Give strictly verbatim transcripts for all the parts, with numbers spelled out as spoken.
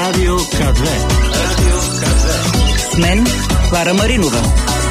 Радио ка две. Радио ка две. С мен Клара Маринова.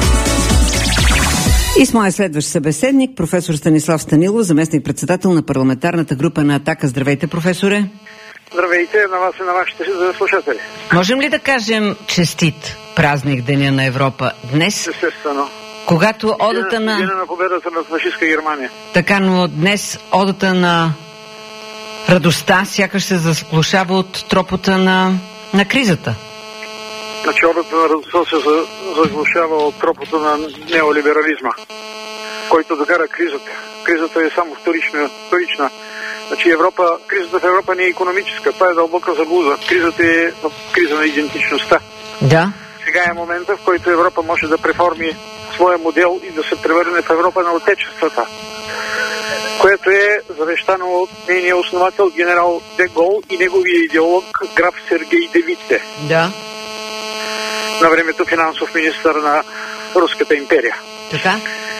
И с моя следващ събеседник, професор Станислав Станилов, заместник-председател на парламентарната група на Атака. Здравейте, професоре. Здравейте на вас и на вашите слушатели. Можем ли да кажем честит празник Деня на Европа днес? Естествено. Когато одата на... Деня на победата на фашистска Германия. Така, но днес одата на радостта сякаш се заглушава от тропота на, на кризата. Значи одата на радостта се заглушава от тропота на неолиберализма, който докара кризата. Кризата е само вторична. вторична. Значи Европа, кризата в Европа не е икономическа, това е дълбока заблуда. Кризата е криза на идентичността. Да. Сега е момента, в който Европа може да преформи своя модел и да се превърне в Европа на отечествата, което е завещано от нейния основател генерал Де Гол и неговия идеолог граф Сергей де Витте. Да. На времето финансов министър на Руската империя. Така.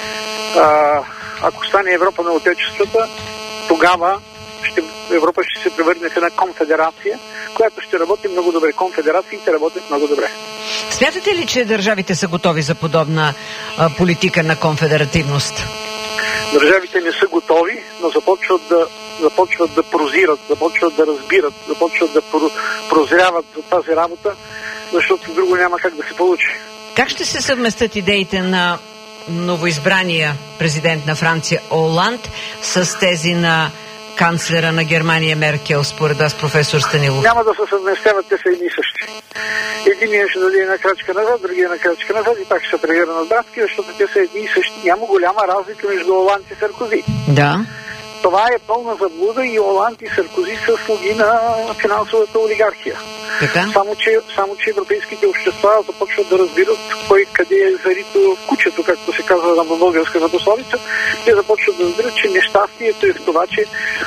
А, ако стане Европа на отечествата, тогава ще, Европа ще се превърне в една конфедерация, която ще работи много добре. Конфедерациите работят много добре. Смятате ли, че държавите са готови за подобна а, политика на конфедеративност? Държавите не са готови, но започват да, започват да прозират, започват да разбират, започват да прозряват за тази работа, защото друго няма как да се получи. Как ще се съвместят идеите на новоизбрания президент на Франция Оланд с тези на канцлера на Германия Меркел, според вас, професор Станилов? Няма да се съвместяват, те са едни и същи. Единият ще даде една крачка назад, другия на крачка назад и пак ще се прегърнат братки, защото те са едни и същи. Няма голяма разлика между Оланд и Саркози. Да. Това е пълна заблуда и Оланд и Саркози са слуги на финансовата олигархия. Така? Само че, само, че европейските общества започват да разбират кой къде е зарито кучето, както се казва на българската пословица. Те започват да разбират, че нещастието е в това, че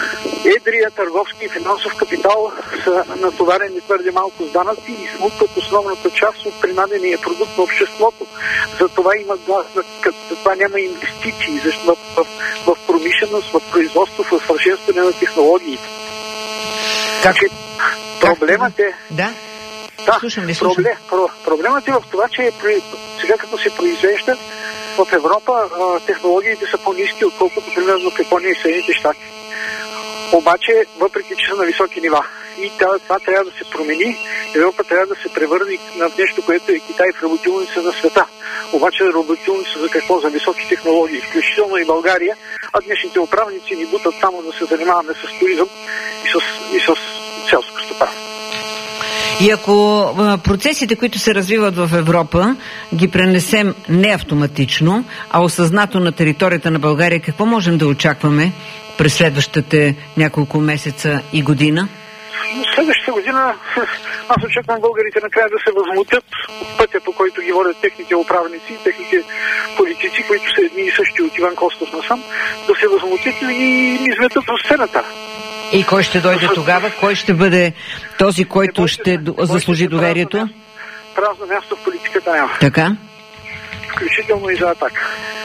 едрия търговски и финансов капитал са натоварени твърде малко с данъци и смутват основната част от принадения продукт на обществото. Затова има глас, като това няма инвестиции, защото в, в, в промишленост, в производство, в съвършенстване на технологиите. Как? Че проблемът е... Да? Да, слушам ли, слушам. Проблем, про, проблемът е в това, че е при, сега като се произвежда в Европа, а, технологиите са по-ниски, отколкото примерно в Япония и Съединените щати. Обаче, въпреки че са на високи нива. И това, това трябва да се промени. Европа трябва да се превърне на нещо, което е Китай в работилница на света. Обаче работилница за какво? За високи технологии, включително и България, а днешните управници ни бутат само да се занимаваме с туризъм и с, и с селско стопанство. И ако процесите, които се развиват в Европа, ги пренесем не автоматично, а осъзнато на територията на България, какво можем да очакваме през следващите няколко месеца и година? Следващата година аз очаквам българите накрая да се възмутят от пътя, по който ги водят техните управници, техните политици, които са едни и същи от Иван Костов насам, да се възмутят и ни изметат в сцената. И кой ще дойде тогава? Кой ще бъде този, който ще заслужи доверието? Празно място в политиката няма. Така? Включително и за Атака.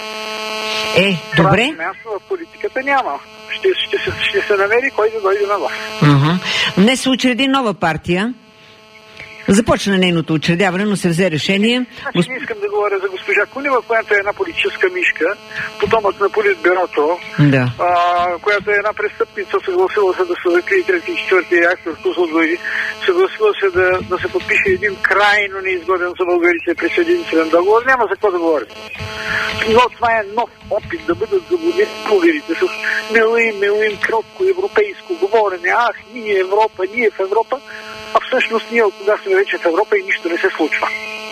Е, добре. Празно място в политиката няма. Ще, ще, се, ще се намери кой да дойде на власт. Uh-huh. Днес се учреди нова партия. Започна нейното учредяване, но се взе решение. Значи Госп... не искам да говоря за госпожа Кунева, която е една политическа мишка, потомък на Политбюрото, да. а, която е една престъпница, съгласила се да се закрие трети и четвърти реактор в Козлодуй, съгласила се да, да се подпише един крайно неизгоден за българите присъединителен договор. Няма за какво да говорим. Но това е нов опит да бъдат заблудени българите с милим, милим, кротко европейско говорене. Ах, ние Европа, ние в Европа. А всъщност ние от кога сме вече в Европа и нищо не се случва.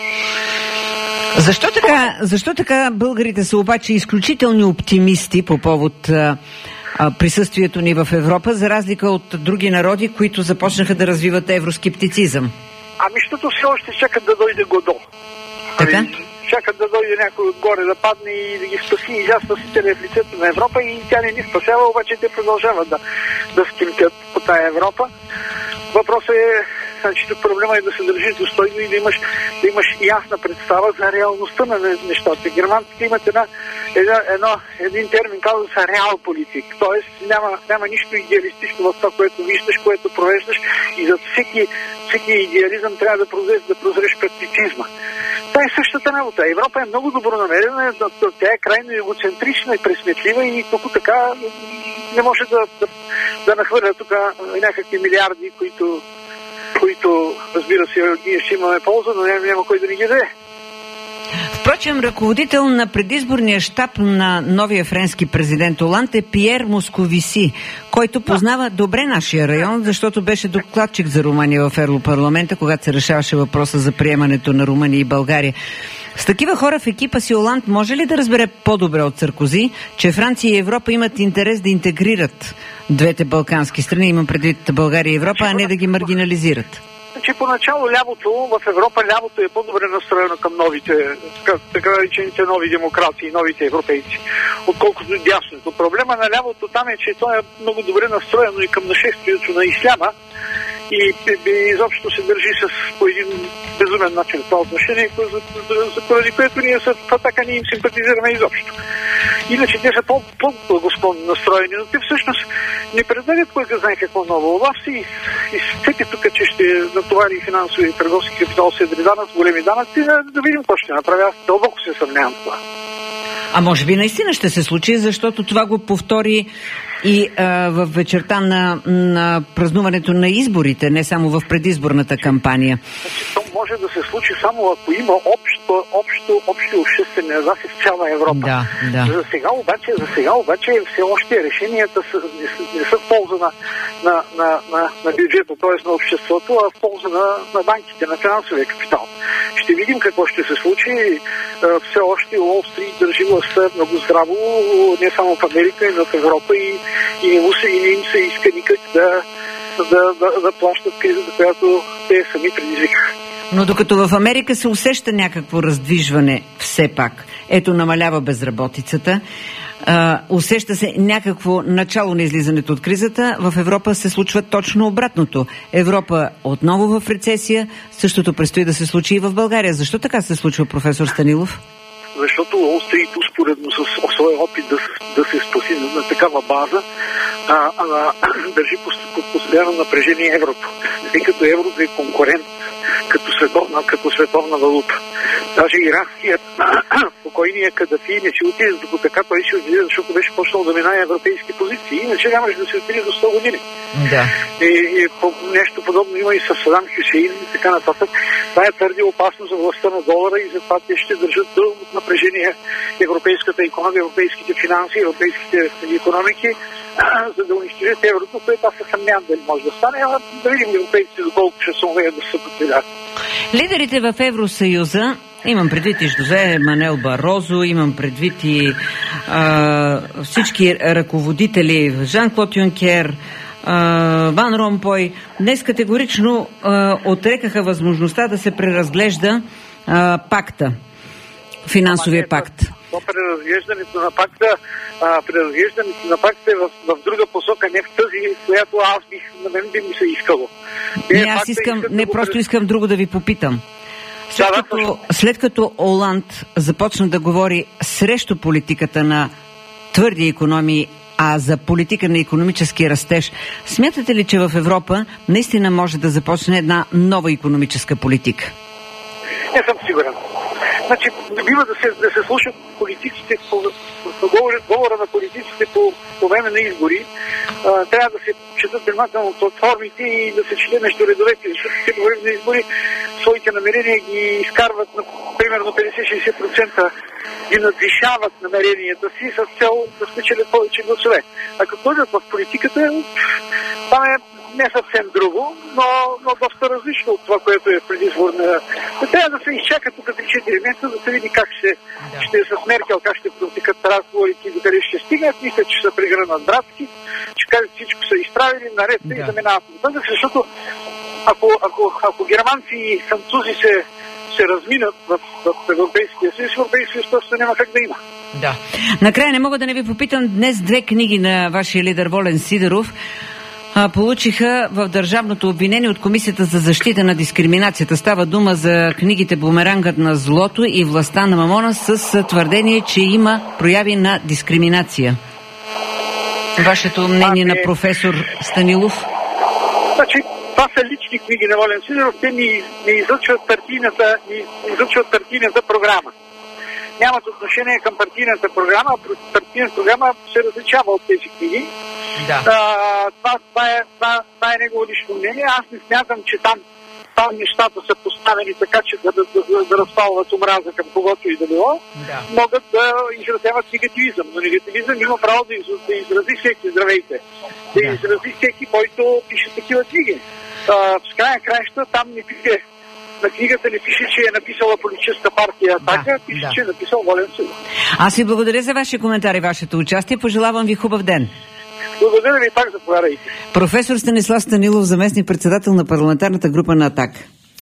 Защо така, защо така българите са обаче изключителни оптимисти по повод а, а, присъствието ни в Европа, за разлика от други народи, които започнаха да развиват евроскептицизъм? Ами, защото все още чакат да дойде Годо. Така? Ами, чакат да дойде някой отгоре да падне и да ги спаси и за спасителя в лицето на Европа и тя не ни спасява, обаче те продължават да, да скимтят по тая Европа. Въпросът е, значи тук проблема е да се държиш достойно и да имаш, да имаш ясна представа за реалността на нещата. Германците имат една Едно, едно, един термин казва се реал политик. Тоест няма, няма нищо идеалистично в това, което виждаш, което провеждаш и за всеки, всеки идеализъм трябва да прозреш, да прозреш практицизма. Това е същата работа. Европа е много добронамерена, тя е крайно егоцентрична и пресметлива и тук така не може да, да, да нахвърля тук някакви милиарди, които, които разбира се, ние ще имаме полза, но няма, няма кой да ни ги даде. Впрочем, ръководител на предизборния щаб на новия френски президент Оланд е Пиер Московиси, който познава добре нашия район, защото беше докладчик за Румъния в Европарламента, когато се решаваше въпроса за приемането на Румъния и България. С такива хора в екипа си Оланд може ли да разбере по-добре от Саркози, че Франция и Европа имат интерес да интегрират двете балкански страни, имам предвид България и Европа, а не да ги маргинализират? Че поначало лявото, в Европа лявото е по-добре настроено към новите, така наречените нови демокрации, новите европейци, отколкото дясното. Проблема на лявото там е, че то е много добре настроено и към нашествието на исляма и, и изобщо се държи с по един безумен начин това отношение, за, за, за поради което ние с Атака не им симпатизираме изобщо. Иначе те са по-благосклонно настроени, но те всъщност не предлагат кой да знае какво ново. Олаф си и всеки тук, че ще натовари финансови и търговски капитал с едри данъци, големи данъци, да, да видим какво ще направи. Аз дълбоко се съмнявам това. А може би наистина ще се случи, защото това го повтори и а, в вечерта на, на празнуването на изборите, не само в предизборната кампания. Значи, то може да се случи само ако има общо, общо, общо обществени нагласи в цяла Европа. Да, да. За сега обаче, за сега обаче все още решенията са, не, са, не са в полза на, на, на, на, на бюджета, т.е. на обществото, а в полза на, на банките, на финансовия капитал. Ще видим какво ще се случи. Все още Уол Стрит държи властта много здраво, не само в Америка, но в Европа и, и не, му се, и не им се иска никак да, да, да, да плащат кризата, която те сами предизвикаха. Но докато в Америка се усеща някакво раздвижване все пак, ето намалява безработицата, а, усеща се някакво начало на излизането от кризата, в Европа се случва точно обратното. Европа отново в рецесия, същото предстои да се случи и в България. Защо така се случва, професор Станилов? Защото Уол Стрит успоредно с своя опит да, да се спаси на, на такава база, а, а, държи под постоянно напрежение еврото, тъй като еврото е конкурент като световна, като световна валута. Даже иракският покойният Кадафи не ще отиде, докато така той ще отиде, защото беше почнал да минае европейски позиции. Иначе нямаше да се отиде до сто години. Да. И, и нещо подобно има и с Садам Хюсеин и така нататък. Това е твърде опасно за властта на долара и затова те ще държат дълго от напрежение европейската икономика, европейските финанси, европейските икономики, за да унищожат еврото, което аз се съмнявам дали може да стане, а да видим европейците доколко ще се умеят да се съпротивляват. Лидерите в Евросъюза, имам предвид и Жозе Мануел Барозо, имам предвид и а, всички ръководители, Жан-Клод Юнкер, а, Ван Ромпой, днес категорично а, отрекаха възможността да се преразглежда а, пакта, финансовия пакт. То преразглеждането на пакта, а, преразглеждането на пакта е в, в друга посока, не в тази, която аз бих, на мен би ми се искало. Не, не аз искам, не, да просто през... искам друго да ви попитам. След, да, като, да, след като Оланд започна да говори срещу политиката на твърди икономии, а за политика на икономически растеж, смятате ли, че в Европа наистина може да започне една нова икономическа политика? Не съм сигурен. Значи, не бива да се, да се слушат политиците, по, по говора на политиците по, по време на избори. А, трябва да се четат внимателно платформите и да се чете между редовете, защото те по време на избори своите намерения ги изкарват на примерно петдесет до шейсет процента, ги надвишават намеренията си с цел да спечелят повече гласове. А като дойдат в политиката, това е не съвсем друго, но, но доста различно от това, което е предизборна. Трябва да се изчака тук три-четири месеца, да се види как ще, да. ще е с Меркел, как ще протекат разговорите и докъде ще стигнат. Мисля, че са прегрънат братски, че кажат всичко са изправили, наред да. и заминават нататък, защото ако, ако, ако германци и французи се, се разминат в, в Европейския съюз, Европейския съюз просто няма как да има. Да. Накрая не мога да не ви попитам, днес две книги на вашия лидер Волен Сидеров а, получиха в държавното обвинение от Комисията за защита на дискриминацията. Става дума за книгите "Бумерангът на злото" и "Властта на Мамона" с твърдение, че има прояви на дискриминация. Вашето мнение на професор Станилов? Значи, това са лични книги на Волен Сидеров. Те ни, ни излъчват партийната, ни излъчват партийната програма. Нямат отношение към партийната програма, а партийната програма се различава от тези книги. Да. А, това, това, е, това, това е негово лично мнение. Аз не смятам, че там, там нещата са поставени така, че да, да, да, да разпалват омраза към когото и да било. Да. Могат да изразяват негативизъм. Но негативизъм има право да, из, да изрази всеки, здравейте, да, да изрази всеки, който пише такива книги. А, в края краища там не пише. На книгата не пише, че е написала политическа партия "Атака", да, пише, да. че е написал Волен Сидеров. Аз ви благодаря за вашия коментар и вашето участие. Пожелавам ви хубав ден. Благодаря ви, пак заповядайте. Професор Станислав Станилов, заместник председател на парламентарната група на "Атака".